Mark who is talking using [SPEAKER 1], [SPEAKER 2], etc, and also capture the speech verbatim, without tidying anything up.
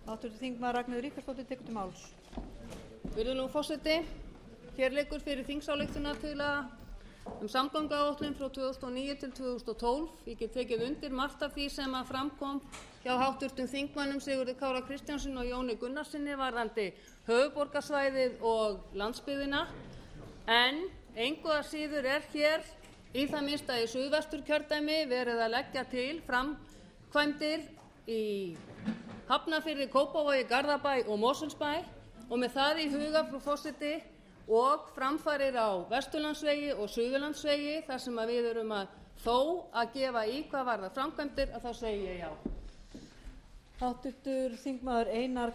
[SPEAKER 1] háttvirtur þingmaður ragnheiður ríkharðsdóttir tekur til máls.
[SPEAKER 2] Virðulegur forseti. Hér liggur fyrir þingsályktunartillaga um samgönguáætlun frá tvö þúsund og níu til tvö þúsund og tólf. Ég get tekið undir margt af því sem að fram kom hjá háttvirtum þingmönnum Sigurði Kára Kristjánssyni og Jóni Gunnarssyni varðandi höfuðborgarsvæðið og landsbyggðina. En engu að síður er hér í það minnsta í Suðvesturkjördæmi verið að leggja til framkvæmdir í Hafnarfirði, Kópavogi, Garðabæ og Mosfellsbæ og með það í huga, frú forseti, og framfarir á Vesturlandsvegi og Suðurlandsvegi þar sem að við erum að þó að gefa í hvað varðar framkvæmdir, að þá segi ég já.
[SPEAKER 1] Háttvirtur þingmaður Einar